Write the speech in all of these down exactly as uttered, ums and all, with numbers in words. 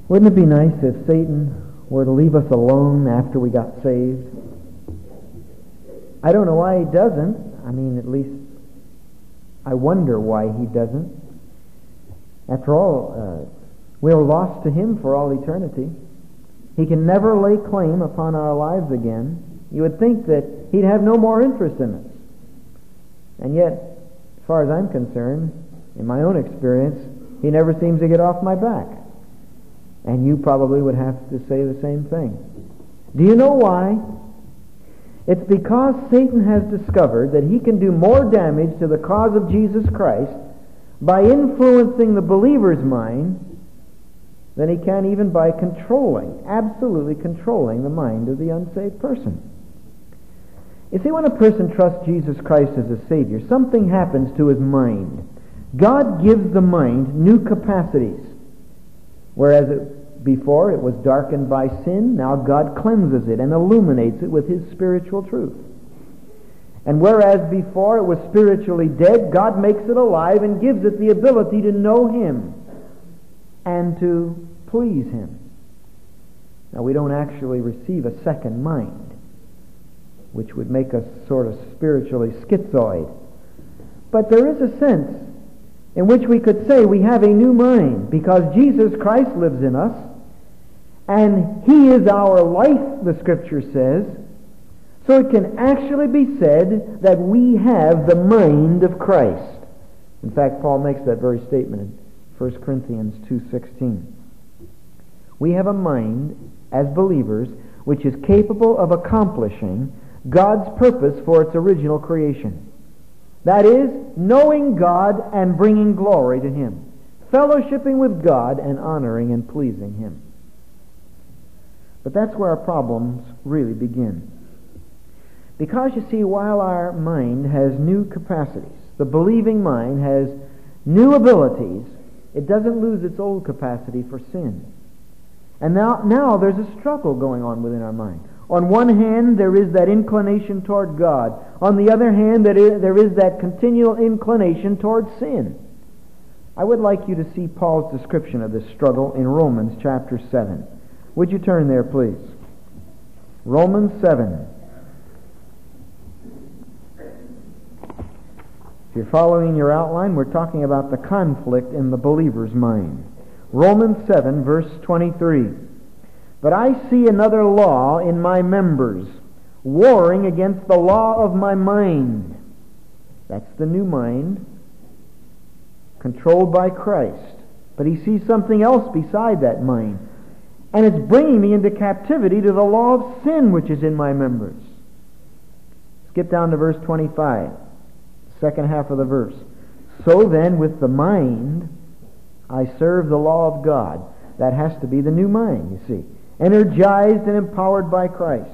Wouldn't it be nice if Satan were to leave us alone after we got saved? I don't know why he doesn't. I mean, at least I wonder why he doesn't. After all, uh, we're lost to him for all eternity. He can never lay claim upon our lives again. You would think that he'd have no more interest in us. And yet, as far as I'm concerned, in my own experience, he never seems to get off my back. And you probably would have to say the same thing. Do you know why? It's because Satan has discovered that he can do more damage to the cause of Jesus Christ by influencing the believer's mind than he can even by controlling, absolutely controlling the mind of the unsaved person. You see, when a person trusts Jesus Christ as a Savior, something happens to his mind. God gives the mind new capacities. Whereas it, before it was darkened by sin, now God cleanses it and illuminates it with his spiritual truth. And whereas before it was spiritually dead, God makes it alive and gives it the ability to know him and to please him. Now, we don't actually receive a second mind, which would make us sort of spiritually schizoid. But there is a sense in which we could say we have a new mind because Jesus Christ lives in us, and he is our life, the Scripture says. So it can actually be said that we have the mind of Christ. In fact, Paul makes that very statement in First Corinthians two sixteen. We have a mind, as believers, which is capable of accomplishing God's purpose for its original creation. That is, knowing God and bringing glory to him, fellowshipping with God and honoring and pleasing him. But that's where our problems really begin. Because, you see, while our mind has new capacities, the believing mind has new abilities, it doesn't lose its old capacity for sin. And now, now there's a struggle going on within our mind. On one hand, there is that inclination toward God. On the other hand, there is, there is that continual inclination toward sin. I would like you to see Paul's description of this struggle in Romans chapter seven. Would you turn there, please? Romans seven. If you're following your outline, we're talking about the conflict in the believer's mind. Romans seven, verse twenty-three. But I see another law in my members, warring against the law of my mind. That's the new mind, controlled by Christ. But he sees something else beside that mind. And it's bringing me into captivity to the law of sin which is in my members. Skip down to verse twenty-five, second half of the verse. So then, with the mind, I serve the law of God. That has to be the new mind, you see. Energized and empowered by Christ.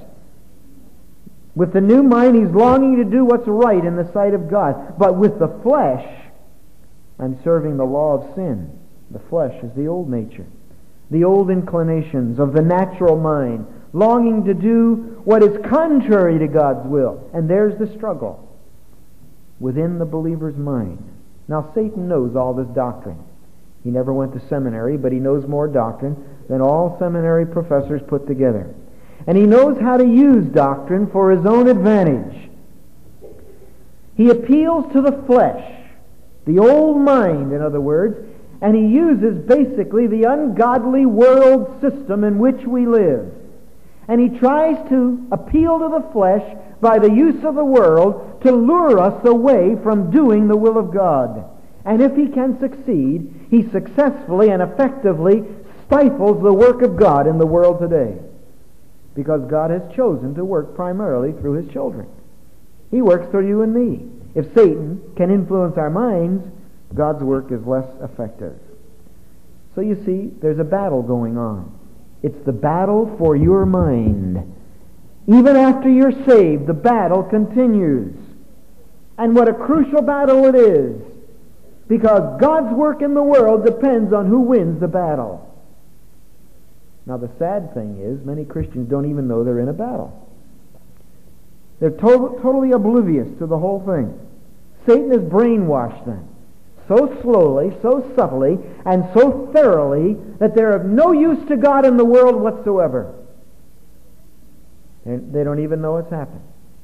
With the new mind, he's longing to do what's right in the sight of God. But with the flesh, I'm serving the law of sin. The flesh is the old nature, the old inclinations of the natural mind, longing to do what is contrary to God's will. And there's the struggle within the believer's mind. Now, Satan knows all this doctrine. He never went to seminary, but he knows more doctrine than all seminary professors put together. And he knows how to use doctrine for his own advantage. He appeals to the flesh, the old mind, in other words, and he uses basically the ungodly world system in which we live. And he tries to appeal to the flesh by the use of the world to lure us away from doing the will of God. And if he can succeed, he successfully and effectively stifles the work of God in the world today. Because God has chosen to work primarily through his children. He works through you and me. If Satan can influence our minds, God's work is less effective. So you see, there's a battle going on. It's the battle for your mind. Even after you're saved, the battle continues. And what a crucial battle it is. Because God's work in the world depends on who wins the battle. Now, the sad thing is, many Christians don't even know they're in a battle. They're to- totally oblivious to the whole thing. Satan has brainwashed them. so slowly, so subtly, and so thoroughly that they're of no use to God in the world whatsoever. And they don't even know it's happened.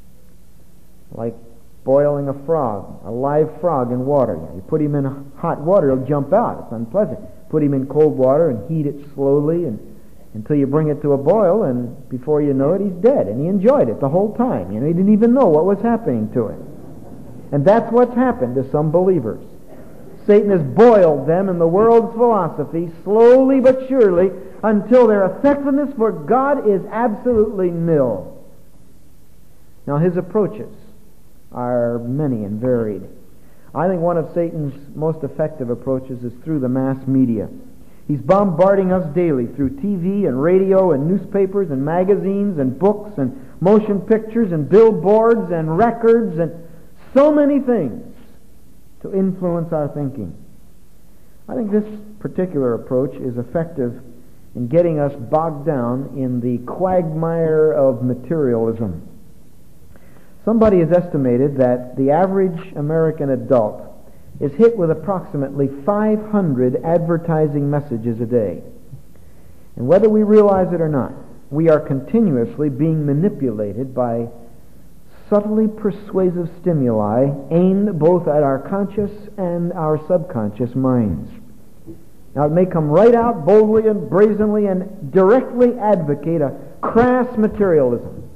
Like boiling a frog, a live frog in water. You put him in hot water, he'll jump out. It's unpleasant. Put him in cold water and heat it slowly and until you bring it to a boil, and before you know it, he's dead. And he enjoyed it the whole time. You know, he didn't even know what was happening to him. And that's what's happened to some believers. Satan has boiled them in the world's philosophy, slowly but surely, until their effectiveness for God is absolutely nil. Now, his approaches are many and varied. I think one of Satan's most effective approaches is through the mass media. He's bombarding us daily through T V and radio and newspapers and magazines and books and motion pictures and billboards and records and so many things to influence our thinking. I think this particular approach is effective in getting us bogged down in the quagmire of materialism. Somebody has estimated that the average American adult is hit with approximately five hundred advertising messages a day. And whether we realize it or not, we are continuously being manipulated by subtly persuasive stimuli aimed both at our conscious and our subconscious minds. Now, it may come right out boldly and brazenly and directly advocate a crass materialism,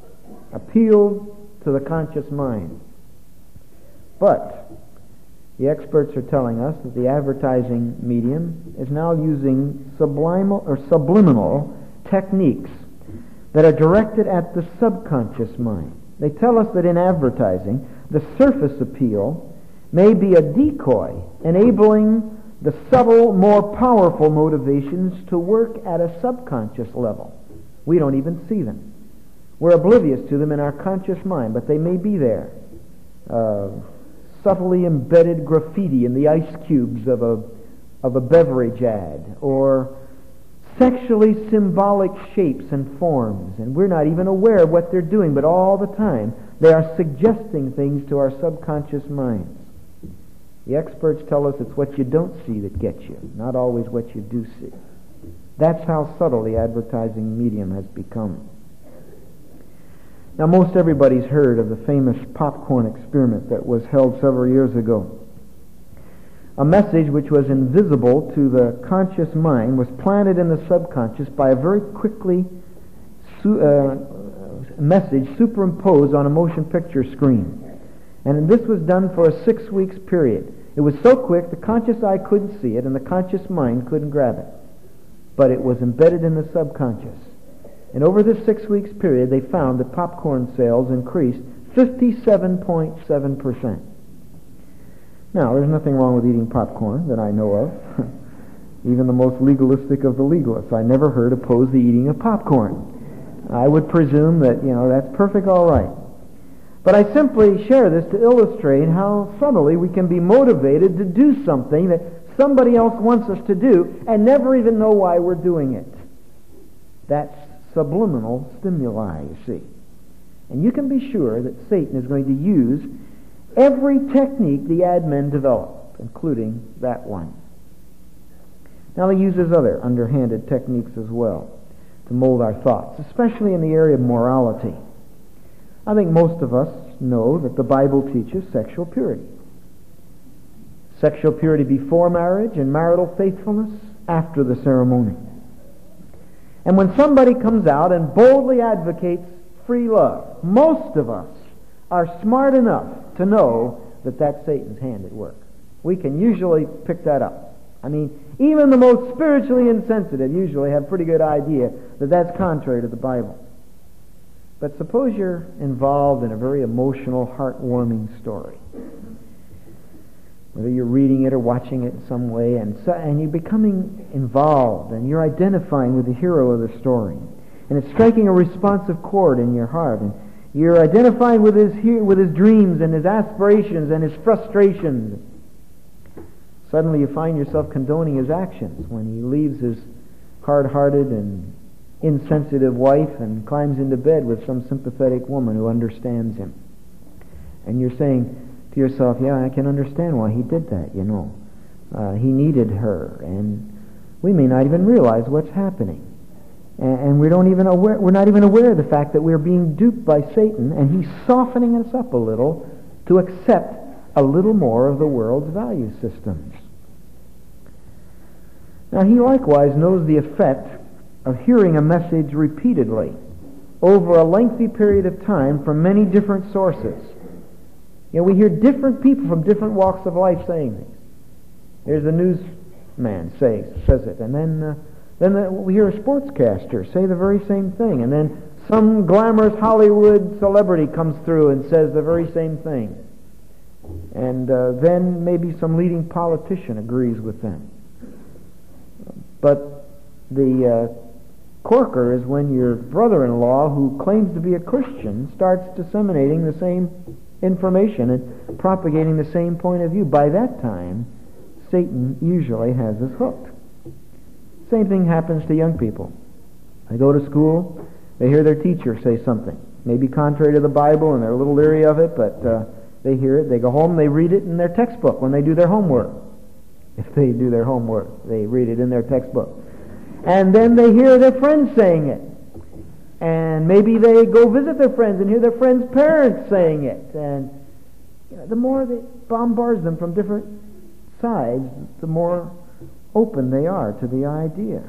appeal to the conscious mind. But the experts are telling us that the advertising medium is now using subliminal or subliminal techniques that are directed at the subconscious mind. They tell us that in advertising, the surface appeal may be a decoy, enabling the subtle, more powerful motivations to work at a subconscious level. We don't even see them. We're oblivious to them in our conscious mind, but they may be there. Uh, subtly embedded graffiti in the ice cubes of a of a beverage ad, or sexually symbolic shapes and forms, and we're not even aware of what they're doing, but all the time they are suggesting things to our subconscious minds. The experts tell us it's what you don't see that gets you, not always what you do see. That's how subtle the advertising medium has become. Now, most everybody's heard of the famous popcorn experiment that was held several years ago. A message which was invisible to the conscious mind was planted in the subconscious by a very quickly su- uh, message superimposed on a motion picture screen. And this was done for a six weeks period. It was so quick the conscious eye couldn't see it and the conscious mind couldn't grab it. But it was embedded in the subconscious. And over this six weeks period, they found that popcorn sales increased fifty-seven point seven percent. Now, there's nothing wrong with eating popcorn that I know of. Even the most legalistic of the legalists, I never heard oppose the eating of popcorn. I would presume that, you know, that's perfect all right. But I simply share this to illustrate how subtly we can be motivated to do something that somebody else wants us to do and never even know why we're doing it. That's subliminal stimuli, you see. And you can be sure that Satan is going to use every technique the ad men develop, including that one. Now, he uses other underhanded techniques as well to mold our thoughts, especially in the area of morality. I think most of us know that the Bible teaches sexual purity. Sexual purity before marriage and marital faithfulness after the ceremony. And when somebody comes out and boldly advocates free love, most of us are smart enough to know that that's Satan's hand at work. We can usually pick that up. I mean, even the most spiritually insensitive usually have a pretty good idea that that's contrary to the Bible. But suppose you're involved in a very emotional, heartwarming story. Whether you're reading it or watching it in some way, and so, and you're becoming involved, and you're identifying with the hero of the story, and it's striking a responsive chord in your heart, and you're identifying with his with his dreams and his aspirations and his frustrations. Suddenly you find yourself condoning his actions when he leaves his hard-hearted and insensitive wife and climbs into bed with some sympathetic woman who understands him. And you're saying, to yourself, yeah, I can understand why he did that, you know. Uh, he needed her, and we may not even realize what's happening. And, and we don't even aware, we're not even aware of the fact that we're being duped by Satan, and he's softening us up a little to accept a little more of the world's value systems. Now, he likewise knows the effect of hearing a message repeatedly over a lengthy period of time from many different sources. You know, we hear different people from different walks of life saying things. Here's a newsman say, says it, and then uh, then the, we hear a sportscaster say the very same thing, and then some glamorous Hollywood celebrity comes through and says the very same thing. And uh, then maybe some leading politician agrees with them. But the uh, corker is when your brother-in-law, who claims to be a Christian, starts disseminating the same information and propagating the same point of view. By that time, Satan usually has us hooked. Same thing happens to young people. They go to school, they hear their teacher say something, maybe contrary to the Bible, and they're a little leery of it, but uh, they hear it, they go home, they read it in their textbook when they do their homework. If they do their homework, they read it in their textbook. And then they hear their friends saying it. And maybe they go visit their friends and hear their friends' parents saying it. And you know, the more that bombards them from different sides, the more open they are to the idea.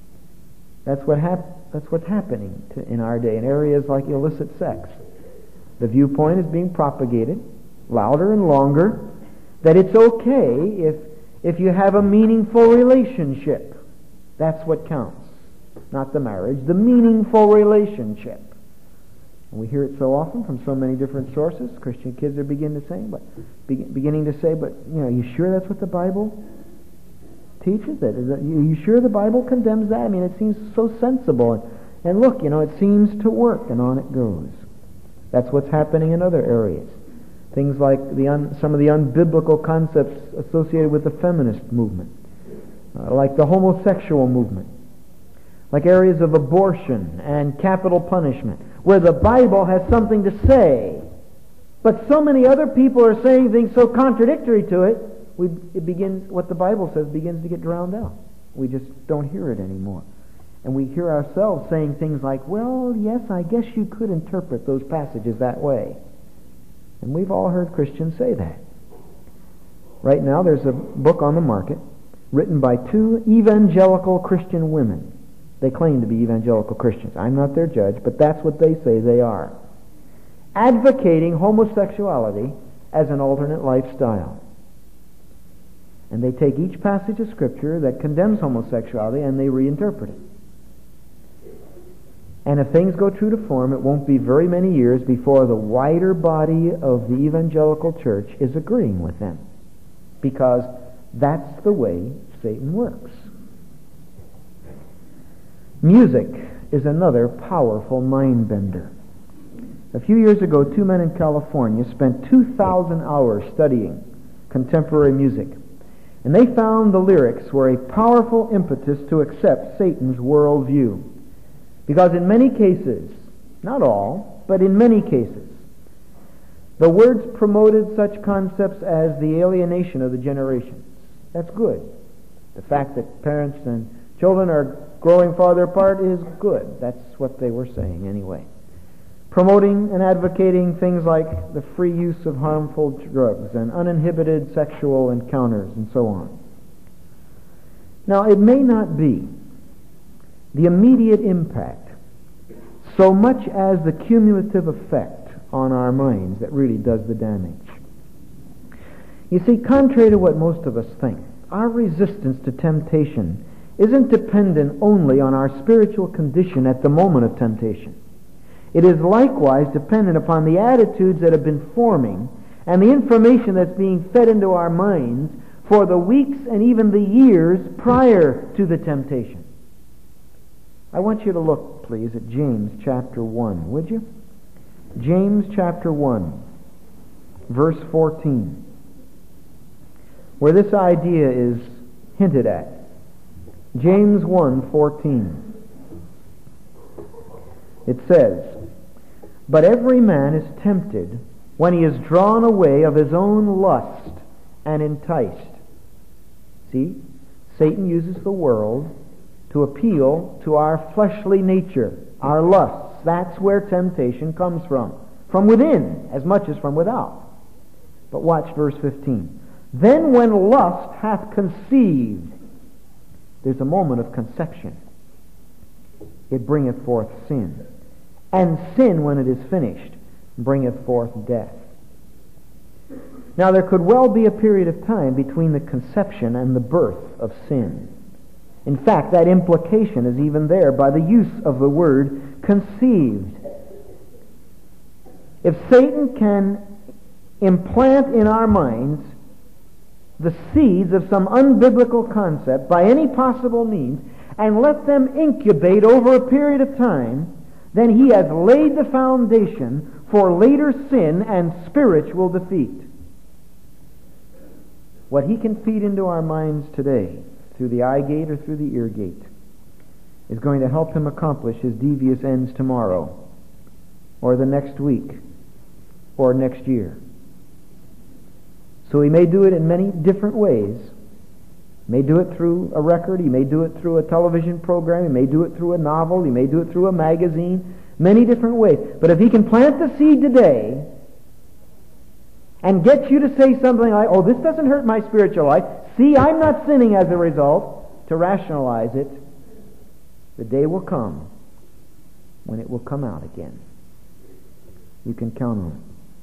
That's what hap- that's what's happening to, in our day in areas like illicit sex. The viewpoint is being propagated louder and longer that it's okay if if you have a meaningful relationship. That's what counts. Not the marriage, the meaningful relationship. And we hear it so often from so many different sources. Christian kids are beginning to say, but beginning to say, but you know, you sure that's what the Bible teaches? It? Is that, you, you sure the Bible condemns that? I mean, it seems so sensible. And, and look, you know, it seems to work, and on it goes. That's what's happening in other areas. Things like the un, some of the unbiblical concepts associated with the feminist movement, uh, like the homosexual movement, like areas of abortion and capital punishment, where the Bible has something to say, but so many other people are saying things so contradictory to it, we, it begins, what the Bible says begins to get drowned out. We just don't hear it anymore. And we hear ourselves saying things like, well, yes, I guess you could interpret those passages that way. And we've all heard Christians say that. Right now there's a book on the market written by two evangelical Christian women. They claim to be evangelical Christians. I'm not their judge, but that's what they say they are. Advocating homosexuality as an alternate lifestyle. And they take each passage of Scripture that condemns homosexuality and they reinterpret it. And if things go true to form, it won't be very many years before the wider body of the evangelical church is agreeing with them. Because that's the way Satan works. Music is another powerful mind bender. A few years ago, two men in California spent two thousand hours studying contemporary music. And they found the lyrics were a powerful impetus to accept Satan's worldview. Because in many cases, not all, but in many cases, the words promoted such concepts as the alienation of the generations. That's good. The fact that parents and children are growing farther apart is good. That's what they were saying anyway. Promoting and advocating things like the free use of harmful drugs and uninhibited sexual encounters and so on. Now, it may not be the immediate impact so much as the cumulative effect on our minds that really does the damage. You see, contrary to what most of us think, our resistance to temptation isn't dependent only on our spiritual condition at the moment of temptation. It is likewise dependent upon the attitudes that have been forming and the information that's being fed into our minds for the weeks and even the years prior to the temptation. I want you to look, please, at James chapter one, would you? James chapter one, verse fourteen, where this idea is hinted at. James one fourteen. It says, "But every man is tempted when he is drawn away of his own lust and enticed. See, Satan uses the world to appeal to our fleshly nature, our lusts. That's where temptation comes from. From within, as much as from without. But watch verse fifteen. Then when lust hath conceived, there's a moment of conception. It bringeth forth sin. And sin, when it is finished, bringeth forth death. Now there could well be a period of time between the conception and the birth of sin. In fact, that implication is even there by the use of the word conceived. If Satan can implant in our minds the seeds of some unbiblical concept by any possible means and let them incubate over a period of time, then he has laid the foundation for later sin and spiritual defeat. What he can feed into our minds today, through the eye gate or through the ear gate, is going to help him accomplish his devious ends tomorrow, or the next week, or next year. So he may do it in many different ways. He may do it through a record, he may do it through a television program, he may do it through a novel, he may do it through a magazine, many different ways. But if he can plant the seed today and get you to say something like, oh, this doesn't hurt my spiritual life, see, I'm not sinning as a result, to rationalize it, the day will come when it will come out again. You can count on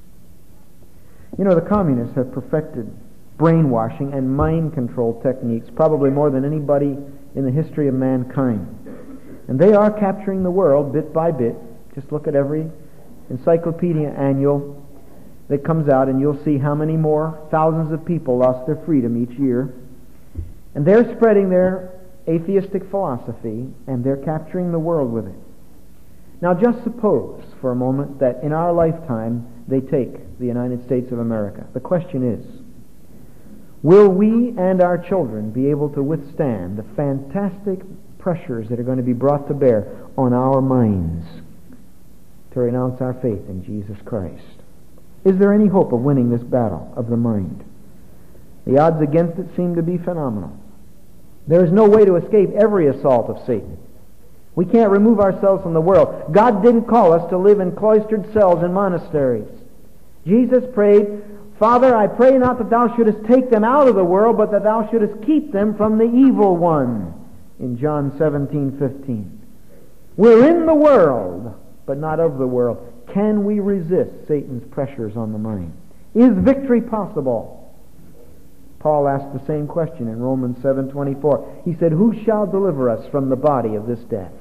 it. You know, the communists have perfected brainwashing and mind control techniques probably more than anybody in the history of mankind. And they are capturing the world bit by bit. Just look at every encyclopedia annual that comes out and you'll see how many more thousands of people lost their freedom each year. And they're spreading their atheistic philosophy and they're capturing the world with it. Now just suppose for a moment that in our lifetime they take the United States of America. The question is, will we and our children be able to withstand the fantastic pressures that are going to be brought to bear on our minds to renounce our faith in Jesus Christ? Is there any hope of winning this battle of the mind? The odds against it seem to be phenomenal. There is no way to escape every assault of Satan. We can't remove ourselves from the world. God didn't call us to live in cloistered cells in monasteries. Jesus prayed, Father, I pray not that thou shouldest take them out of the world, but that thou shouldest keep them from the evil one, in John seventeen fifteen. We're in the world, but not of the world. Can we resist Satan's pressures on the mind? Is victory possible? Paul asked the same question in Romans seven twenty-four. He said, who shall deliver us from the body of this death?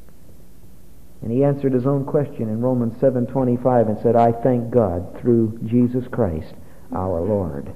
And he answered his own question in Romans seven twenty-five and said, I thank God through Jesus Christ our Lord.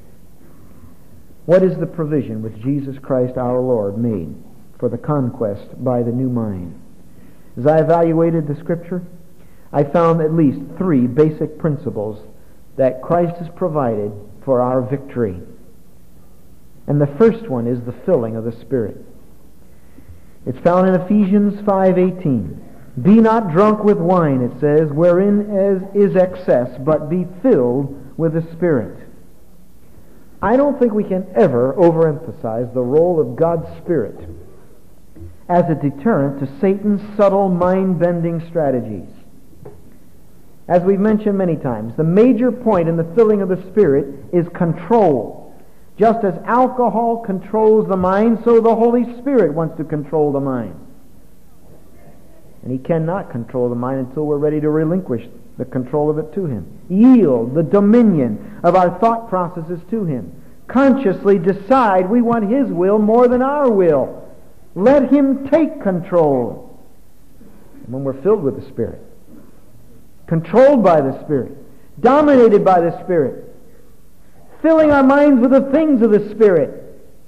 What is the provision which Jesus Christ our Lord made for the conquest by the new mind? As I evaluated the Scripture, I found at least three basic principles that Christ has provided for our victory. And the first one is the filling of the Spirit. It's found in Ephesians five eighteen. Be not drunk with wine, it says, wherein is excess, but be filled with the Spirit. I don't think we can ever overemphasize the role of God's Spirit as a deterrent to Satan's subtle mind-bending strategies. As we've mentioned many times, the major point in the filling of the Spirit is control. Just as alcohol controls the mind, so the Holy Spirit wants to control the mind. And He cannot control the mind until we're ready to relinquish the control of it to Him. Yield the dominion of our thought processes to Him. Consciously decide we want His will more than our will. Let Him take control. And when we're filled with the Spirit, controlled by the Spirit, dominated by the Spirit, filling our minds with the things of the Spirit,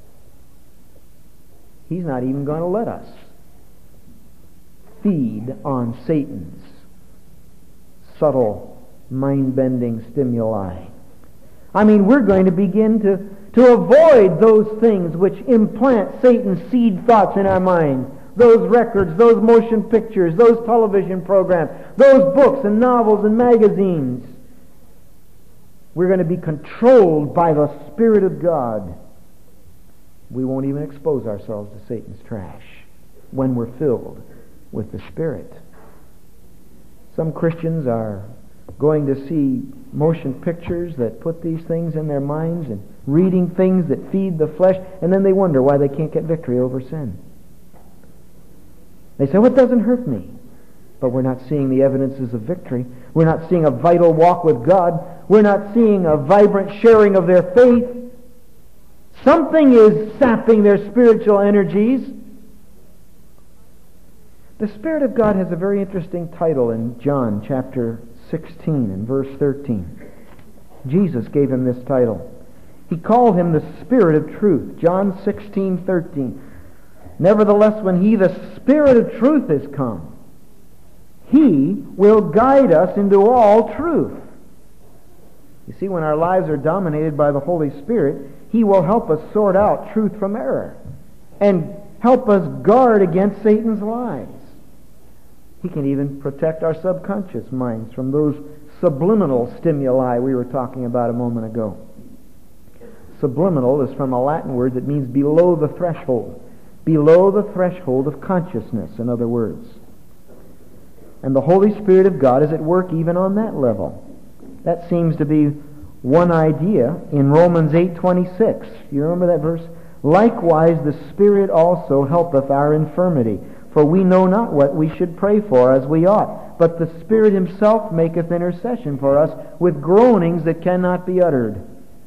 He's not even going to let us feed on Satan's subtle, mind-bending stimuli. I mean, we're going to begin to, to avoid those things which implant Satan's seed thoughts in our minds. Those records, those motion pictures, those television programs, those books and novels and magazines. we're going to be controlled by the Spirit of God, we won't even expose ourselves to Satan's trash when we're filled with the Spirit. Some Christians are going to see motion pictures that put these things in their minds and reading things that feed the flesh, and then they wonder why they can't get victory over sin. They say, well, it doesn't hurt me. But we're not seeing the evidences of victory. We're not seeing a vital walk with God. We're not seeing a vibrant sharing of their faith. Something is sapping their spiritual energies. The Spirit of God has a very interesting title in John chapter sixteen and verse thirteen. Jesus gave him this title. He called him the Spirit of truth. John sixteen thirteen. Nevertheless, when he, the Spirit of truth, is come, he will guide us into all truth. You see, when our lives are dominated by the Holy Spirit, he will help us sort out truth from error and help us guard against Satan's lies. He can even protect our subconscious minds from those subliminal stimuli we were talking about a moment ago. Subliminal is from a Latin word that means below the threshold. Below the threshold of consciousness, in other words. And the Holy Spirit of God is at work even on that level. That seems to be one idea in Romans eight twenty-six. You remember that verse? Likewise the Spirit also helpeth our infirmity, for we know not what we should pray for as we ought. But the Spirit himself maketh intercession for us with groanings that cannot be uttered.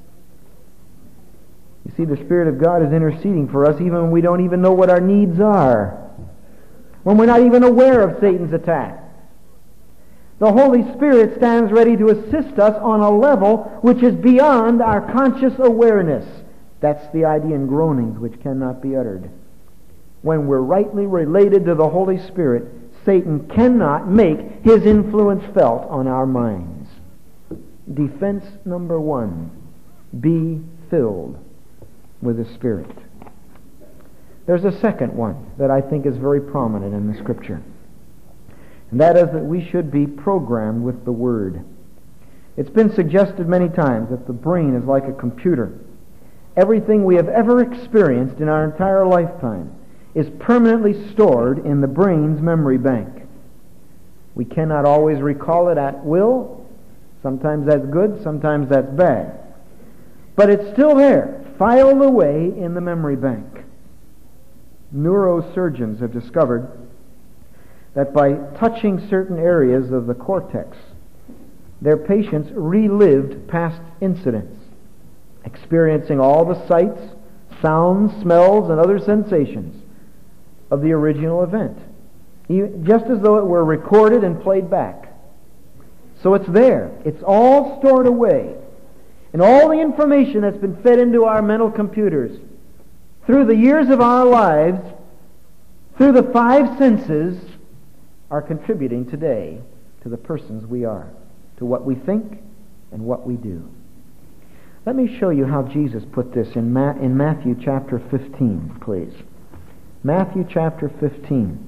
You see, the Spirit of God is interceding for us even when we don't even know what our needs are. When we're not even aware of Satan's attack. The Holy Spirit stands ready to assist us on a level which is beyond our conscious awareness. That's the idea in groanings which cannot be uttered. When we're rightly related to the Holy Spirit, Satan cannot make his influence felt on our minds. Defense number one, be filled with the Spirit. There's a second one that I think is very prominent in the Scripture. And that is that we should be programmed with the Word. It's been suggested many times that the brain is like a computer. Everything we have ever experienced in our entire lifetime is permanently stored in the brain's memory bank. We cannot always recall it at will. Sometimes that's good, sometimes that's bad. But it's still there, filed away in the memory bank. Neurosurgeons have discovered that by touching certain areas of the cortex, their patients relived past incidents, experiencing all the sights, sounds, smells, and other sensations of the original event, just as though it were recorded and played back. So it's there. It's all stored away. And all the information that's been fed into our mental computers through the years of our lives, through the five senses, are contributing today to the persons we are, to what we think and what we do. Let me show you how Jesus put this in, Ma- in Matthew chapter fifteen, please. Matthew chapter fifteen,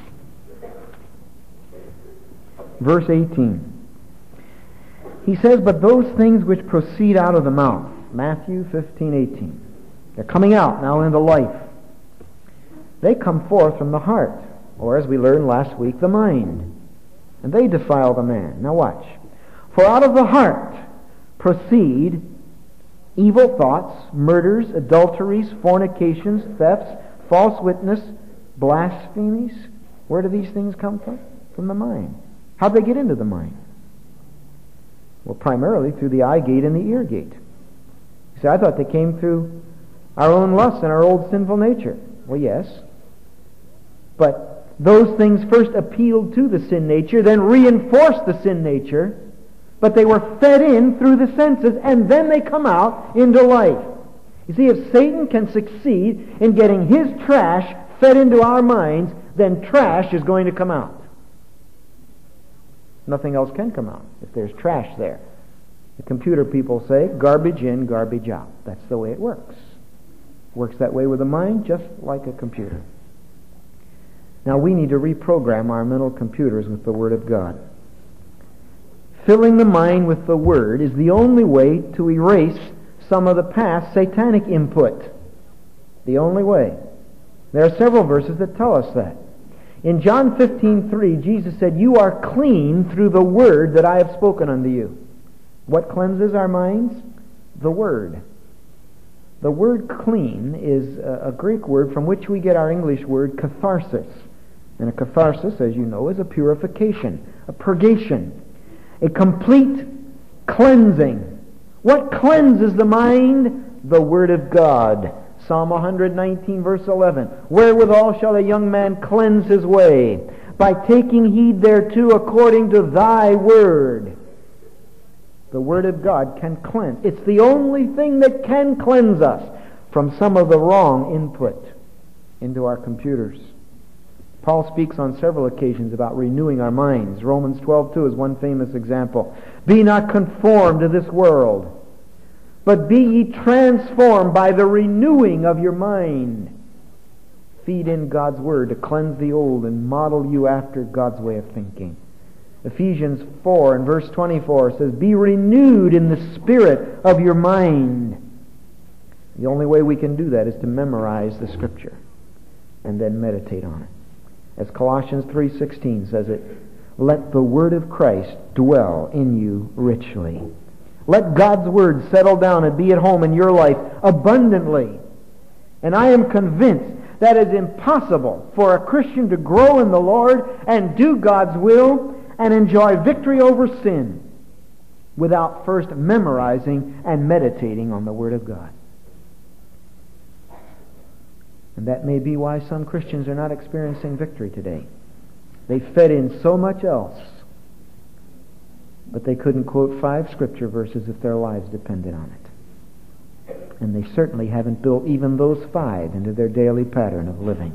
verse eighteen. He says, but those things which proceed out of the mouth, Matthew fifteen eighteen, they're coming out now into life. They come forth from the heart, or as we learned last week, the mind. And they defile the man. Now watch. For out of the heart proceed evil thoughts, murders, adulteries, fornications, thefts, false witness, blasphemies. Where do these things come from? From the mind. How'd they get into the mind? Well, primarily through the eye gate and the ear gate. You see, I thought they came through our own lusts and our old sinful nature. Well, yes. But those things first appealed to the sin nature, then reinforced the sin nature, but they were fed in through the senses, and then they come out into life. You see, if Satan can succeed in getting his trash fed into our minds, then trash is going to come out. Nothing else can come out if there's trash there. The computer people say, garbage in, garbage out. That's the way it works. It works that way with the mind, just like a computer. Now we need to reprogram our mental computers with the Word of God. Filling the mind with the Word is the only way to erase some of the past satanic input. The only way. There are several verses that tell us that. In John fifteen three, Jesus said, "You are clean through the Word that I have spoken unto you." What cleanses our minds? The Word. The word clean is a Greek word from which we get our English word catharsis. And a catharsis, as you know, is a purification, a purgation, a complete cleansing. What cleanses the mind? The Word of God. Psalm one nineteen, verse eleven. "Wherewithal shall a young man cleanse his way? By taking heed thereto according to thy word." The Word of God can cleanse. It's the only thing that can cleanse us from some of the wrong input into our computers. Paul speaks on several occasions about renewing our minds. Romans twelve two is one famous example. "Be not conformed to this world, but be ye transformed by the renewing of your mind." Feed in God's Word to cleanse the old and model you after God's way of thinking. Ephesians four and verse twenty-four says, "Be renewed in the spirit of your mind." The only way we can do that is to memorize the Scripture and then meditate on it. As Colossians three sixteen says it, "Let the Word of Christ dwell in you richly." Let God's Word settle down and be at home in your life abundantly. And I am convinced that it is impossible for a Christian to grow in the Lord and do God's will and enjoy victory over sin without first memorizing and meditating on the Word of God. And that may be why some Christians are not experiencing victory today. They fed in so much else, but they couldn't quote five Scripture verses if their lives depended on it. And they certainly haven't built even those five into their daily pattern of living.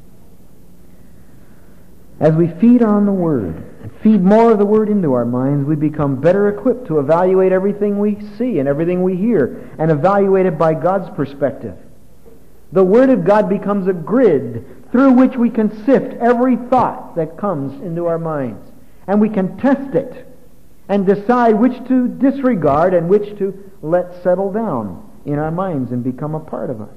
As we feed on the Word, and feed more of the Word into our minds, we become better equipped to evaluate everything we see and everything we hear, and evaluate it by God's perspective. The Word of God becomes a grid through which we can sift every thought that comes into our minds. And we can test it and decide which to disregard and which to let settle down in our minds and become a part of us.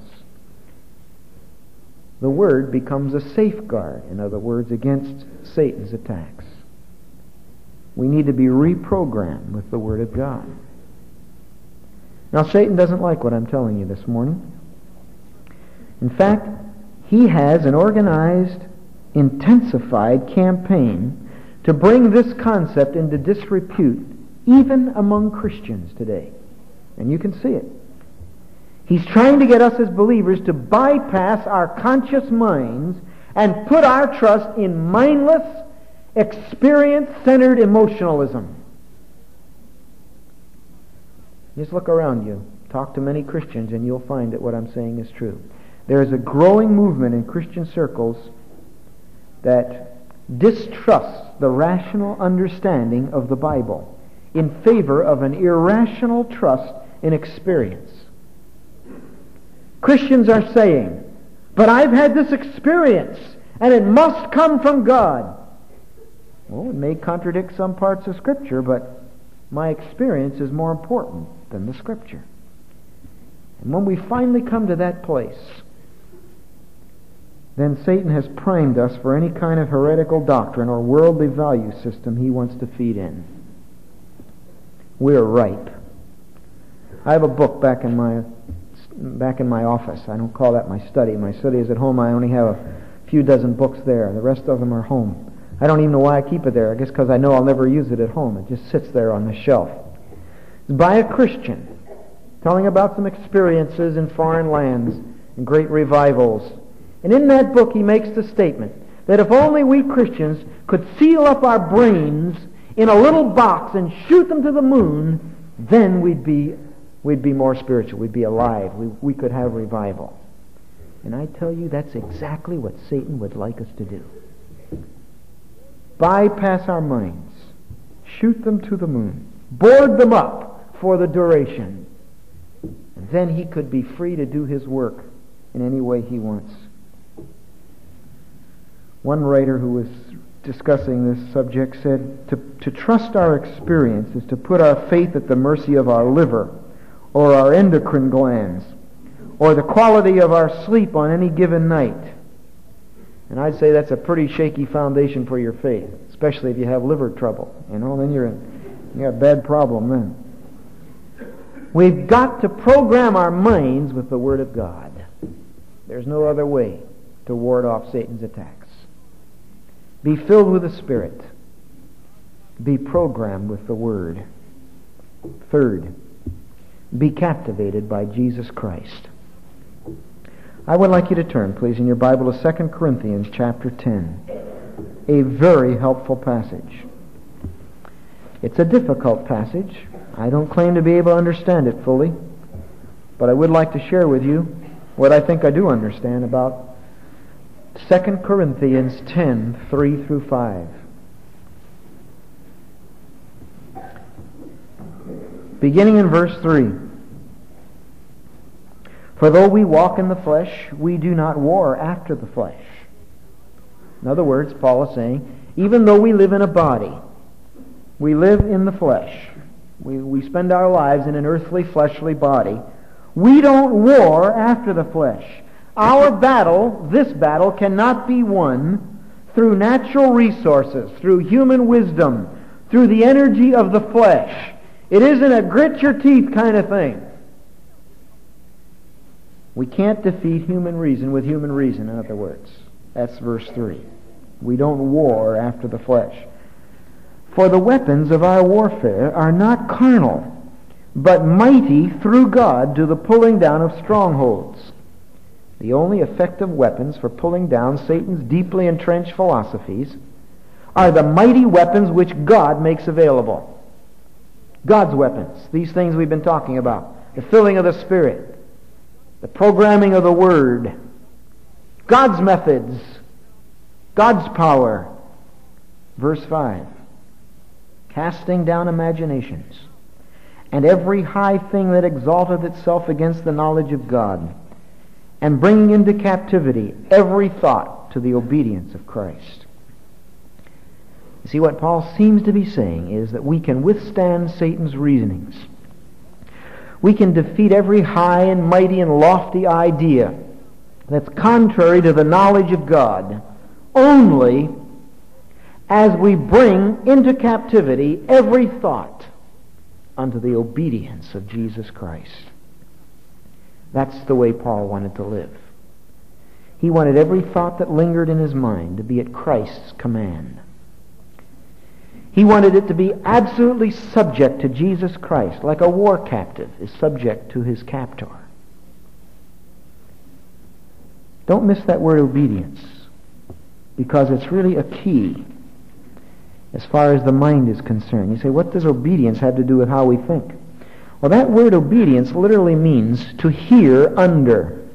The Word becomes a safeguard, in other words, against Satan's attacks. We need to be reprogrammed with the Word of God. Now, Satan doesn't like what I'm telling you this morning. In fact, he has an organized, intensified campaign to bring this concept into disrepute even among Christians today. And you can see it. He's trying to get us as believers to bypass our conscious minds and put our trust in mindless, experience-centered emotionalism. Just look around you. Talk to many Christians and you'll find that what I'm saying is true. There is a growing movement in Christian circles that distrusts the rational understanding of the Bible in favor of an irrational trust in experience. Christians are saying, "But I've had this experience, and it must come from God." Well, it may contradict some parts of Scripture, but my experience is more important than the Scripture. And when we finally come to that place, then Satan has primed us for any kind of heretical doctrine or worldly value system he wants to feed in. We're ripe. I have a book back in my back in my office. I don't call that my study. My study is at home. I only have a few dozen books there. The rest of them are home. I don't even know why I keep it there. I guess because I know I'll never use it at home. It just sits there on the shelf. It's by a Christian, telling about some experiences in foreign lands and great revivals. And in that book he makes the statement that if only we Christians could seal up our brains in a little box and shoot them to the moon, then we'd be we'd be more spiritual. We'd be alive. We, we could have revival. And I tell you, that's exactly what Satan would like us to do. Bypass our minds. Shoot them to the moon. Board them up for the duration. And then he could be free to do his work in any way he wants. One writer who was discussing this subject, said to, to trust our experience is to put our faith at the mercy of our liver or our endocrine glands or the quality of our sleep on any given night. And I'd say that's a pretty shaky foundation for your faith, especially if you have liver trouble. You know, then you're in, you got a bad problem then. We've got to program our minds with the Word of God. There's no other way to ward off Satan's attacks. Be filled with the Spirit. Be programmed with the Word. Third, be captivated by Jesus Christ. I would like you to turn, please, in your Bible to Second Corinthians chapter ten. A very helpful passage. It's a difficult passage. I don't claim to be able to understand it fully, but I would like to share with you what I think I do understand about Second Corinthians ten, three through five. Beginning in verse three. For though we walk in the flesh, we do not war after the flesh. In other words, Paul is saying, even though we live in a body, we live in the flesh, we, we spend our lives in an earthly, fleshly body, we don't war after the flesh. Our battle, this battle, cannot be won through natural resources, through human wisdom, through the energy of the flesh. It isn't a grit your teeth kind of thing. We can't defeat human reason with human reason, in other words. That's verse three. We don't war after the flesh. For the weapons of our warfare are not carnal, but mighty through God to the pulling down of strongholds. The only effective weapons for pulling down Satan's deeply entrenched philosophies are the mighty weapons which God makes available. God's weapons, these things we've been talking about. The filling of the Spirit, the programming of the Word, God's methods, God's power. Verse five. Casting down imaginations, and every high thing that exalteth itself against the knowledge of God, and bringing into captivity every thought to the obedience of Christ. You see, what Paul seems to be saying is that we can withstand Satan's reasonings. We can defeat every high and mighty and lofty idea that's contrary to the knowledge of God only as we bring into captivity every thought unto the obedience of Jesus Christ. That's the way Paul wanted to live. He wanted every thought that lingered in his mind to be at Christ's command. He wanted it to be absolutely subject to Jesus Christ, like a war captive is subject to his captor. Don't miss that word obedience, because it's really a key as far as the mind is concerned. You say, what does obedience have to do with how we think? Well, that word obedience literally means to hear under.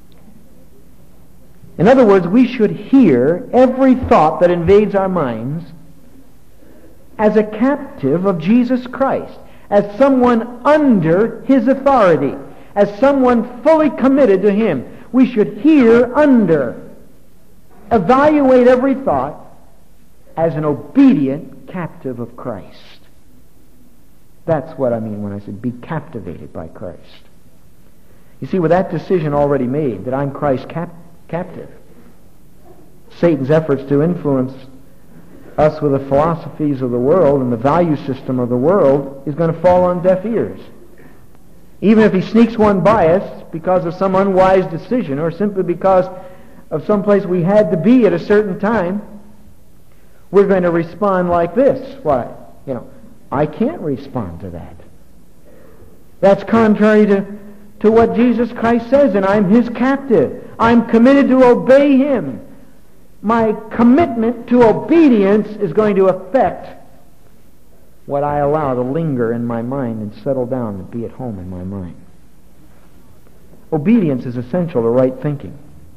In other words, we should hear every thought that invades our minds as a captive of Jesus Christ, as someone under His authority, as someone fully committed to Him. We should hear under, evaluate every thought as an obedient captive of Christ. That's what I mean when I said be captivated by Christ. You see, with that decision already made, that I'm Christ's cap- captive, Satan's efforts to influence us with the philosophies of the world and the value system of the world is going to fall on deaf ears. Even if he sneaks one by us because of some unwise decision or simply because of some place we had to be at a certain time, we're going to respond like this. Why? You know, I can't respond to that. That's contrary to, to what Jesus Christ says, and I'm His captive. I'm committed to obey Him. My commitment to obedience is going to affect what I allow to linger in my mind and settle down and be at home in my mind. Obedience is essential to right thinking.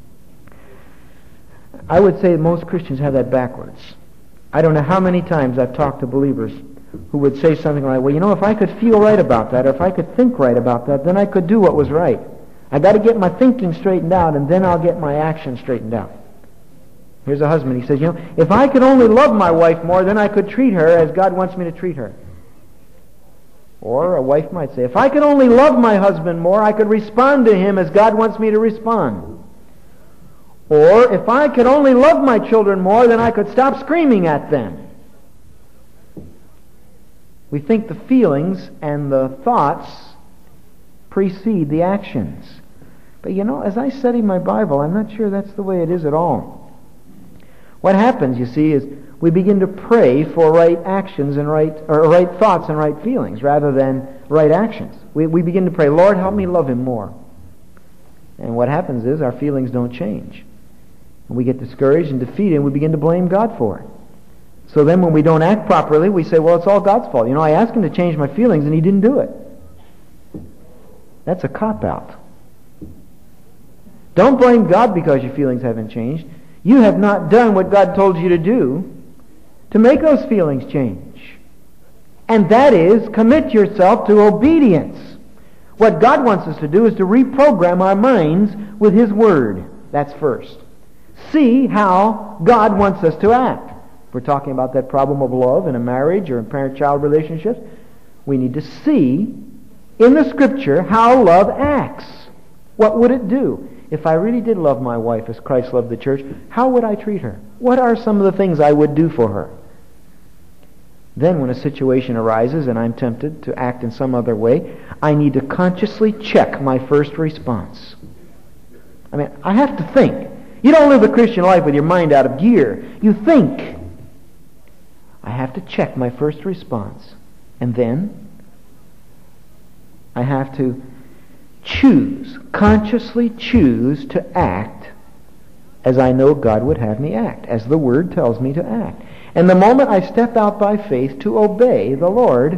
I would say most Christians have that backwards. I don't know how many times I've talked to believers who would say something like, well, you know, if I could feel right about that, or if I could think right about that, then I could do what was right. I got to get my thinking straightened out, and then I'll get my action straightened out. Here's a husband. He says, you know, if I could only love my wife more, then I could treat her as God wants me to treat her. Or a wife might say, if I could only love my husband more, I could respond to him as God wants me to respond. Or if I could only love my children more, then I could stop screaming at them. We think the feelings and the thoughts precede the actions. But you know, as I study my Bible, I'm not sure that's the way it is at all. What happens, you see, is we begin to pray for right actions and right or right thoughts and right feelings rather than right actions. We, we begin to pray, Lord, help me love him more. And what happens is our feelings don't change. And we get discouraged and defeated, and we begin to blame God for it. So then when we don't act properly, we say, well, it's all God's fault. You know, I asked him to change my feelings, and he didn't do it. That's a cop-out. Don't blame God because your feelings haven't changed. You have not done what God told you to do to make those feelings change. And that is, commit yourself to obedience. What God wants us to do is to reprogram our minds with his word. That's first. See how God wants us to act. We're talking about that problem of love in a marriage or in parent-child relationships. We need to see in the Scripture how love acts. What would it do? If I really did love my wife as Christ loved the church, how would I treat her? What are some of the things I would do for her? Then when a situation arises and I'm tempted to act in some other way, I need to consciously check my first response. I mean, I have to think. You don't live the Christian life with your mind out of gear. You think. I have to check my first response. And then I have to choose, consciously choose to act as I know God would have me act, as the Word tells me to act. And the moment I step out by faith to obey the Lord,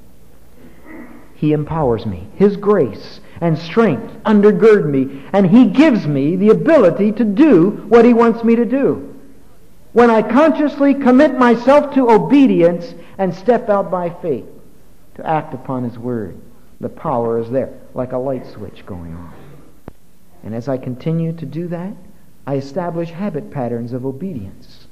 he empowers me. His grace and strength undergird me, and he gives me the ability to do what he wants me to do. When I consciously commit myself to obedience and step out by faith to act upon his word, the power is there, like a light switch going on. And as I continue to do that, I establish habit patterns of obedience.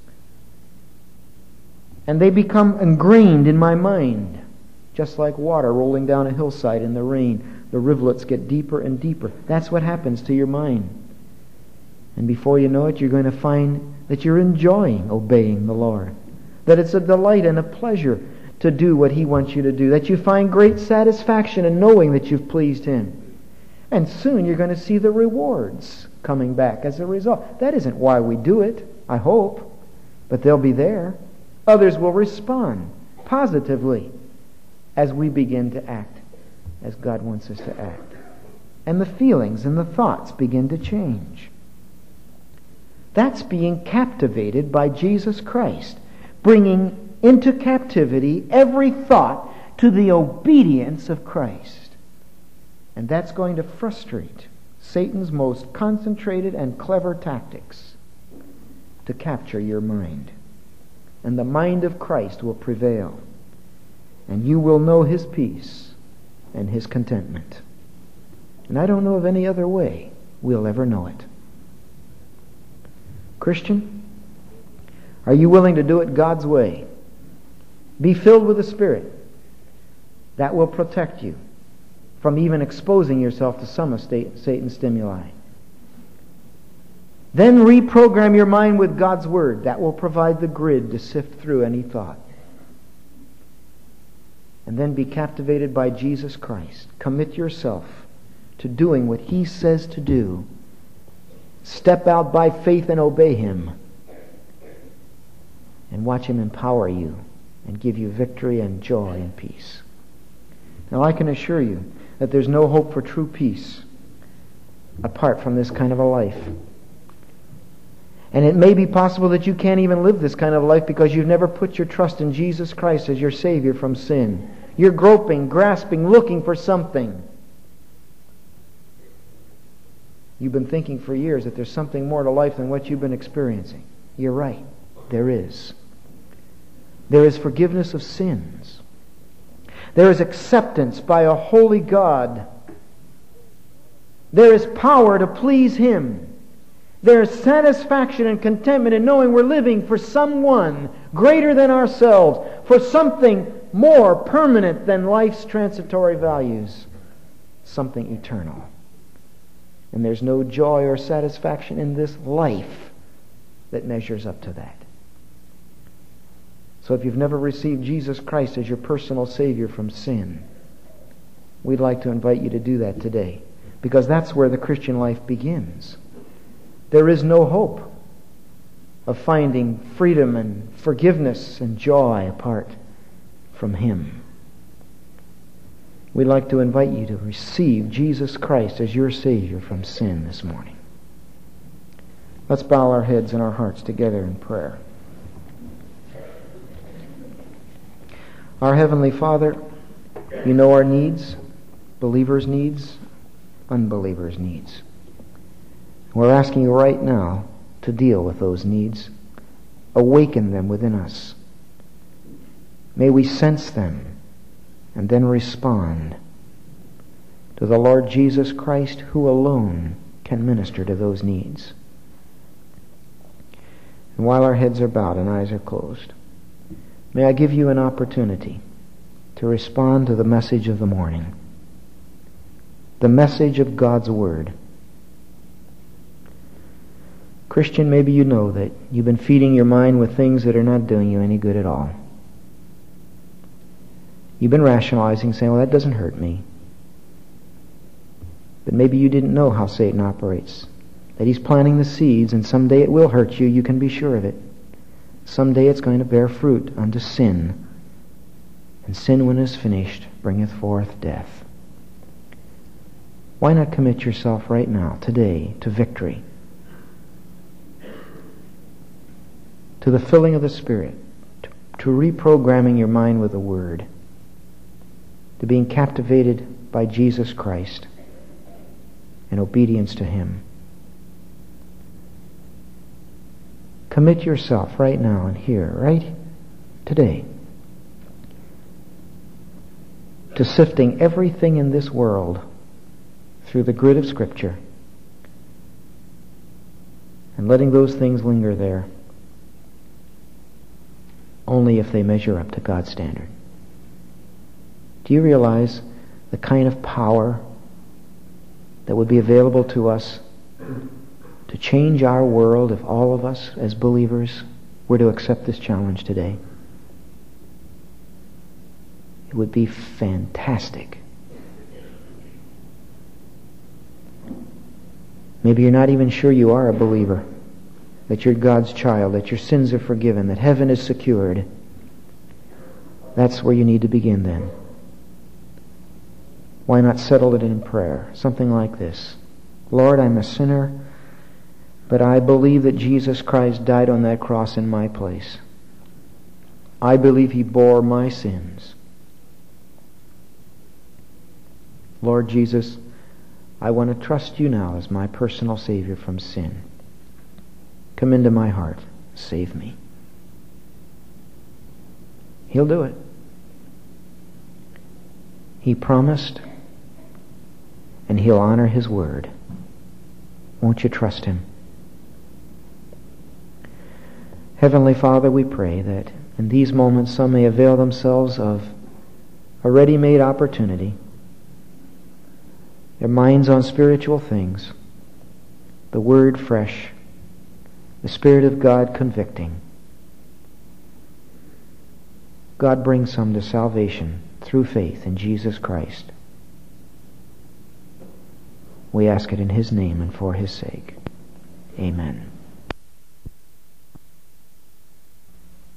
And they become ingrained in my mind, just like water rolling down a hillside in the rain. The rivulets get deeper and deeper. That's what happens to your mind. And before you know it, you're going to find that you're enjoying obeying the Lord. That it's a delight and a pleasure to do what he wants you to do. That you find great satisfaction in knowing that you've pleased him. And soon you're going to see the rewards coming back as a result. That isn't why we do it, I hope. But they'll be there. Others will respond positively as we begin to act as God wants us to act. And the feelings and the thoughts begin to change. That's being captivated by Jesus Christ, bringing into captivity every thought to the obedience of Christ. And that's going to frustrate Satan's most concentrated and clever tactics to capture your mind. And the mind of Christ will prevail. And you will know his peace and his contentment. And I don't know of any other way we'll ever know it. Christian, are you willing to do it God's way? Be filled with the Spirit. That will protect you from even exposing yourself to some of Satan's stimuli. Then reprogram your mind with God's Word. That will provide the grid to sift through any thought. And then be captivated by Jesus Christ. Commit yourself to doing what he says to do. Step out by faith and obey him. And watch him empower you and give you victory and joy and peace. Now I can assure you that there's no hope for true peace apart from this kind of a life. And it may be possible that you can't even live this kind of life because you've never put your trust in Jesus Christ as your Savior from sin. You're groping, grasping, looking for something. You've been thinking for years that there's something more to life than what you've been experiencing. You're right. There is. There is forgiveness of sins. There is acceptance by a holy God. There is power to please him. There's satisfaction and contentment in knowing we're living for someone greater than ourselves, for something more permanent than life's transitory values, something eternal. And there's no joy or satisfaction in this life that measures up to that. So if you've never received Jesus Christ as your personal Savior from sin, we'd like to invite you to do that today, because that's where the Christian life begins. There is no hope of finding freedom and forgiveness and joy apart from Him. We'd like to invite you to receive Jesus Christ as your Savior from sin this morning. Let's bow our heads and our hearts together in prayer. Our Heavenly Father, you know our needs, believers' needs, unbelievers' needs. We're asking you right now to deal with those needs. Awaken them within us. May we sense them and then respond to the Lord Jesus Christ, who alone can minister to those needs. And while our heads are bowed and eyes are closed, may I give you an opportunity to respond to the message of the morning, the message of God's Word. Christian, maybe you know that you've been feeding your mind with things that are not doing you any good at all. You've been rationalizing, saying, well, that doesn't hurt me. But maybe you didn't know how Satan operates, that he's planting the seeds, and someday it will hurt you, you can be sure of it. Someday it's going to bear fruit unto sin. And sin, when it is finished, bringeth forth death. Why not commit yourself right now, today, to victory? To the filling of the Spirit, to, to reprogramming your mind with the Word, to being captivated by Jesus Christ and obedience to Him. Commit yourself right now and here, right today, to sifting everything in this world through the grid of Scripture and letting those things linger there only if they measure up to God's standard. Do you realize the kind of power that would be available to us to change our world if all of us as believers were to accept this challenge today? It would be fantastic. Maybe you're not even sure you are a believer, that you're God's child, that your sins are forgiven, that heaven is secured. That's where you need to begin then. Why not settle it in prayer? Something like this. Lord, I'm a sinner, but I believe that Jesus Christ died on that cross in my place. I believe He bore my sins. Lord Jesus, I want to trust You now as my personal Savior from sin. Come into my heart. Save me. He'll do it. He promised, and He'll honor His word. Won't you trust Him? Heavenly Father, we pray that in these moments some may avail themselves of a ready-made opportunity, their minds on spiritual things, the Word fresh, the Spirit of God convicting. God, bring some to salvation through faith in Jesus Christ. We ask it in His name and for His sake. Amen.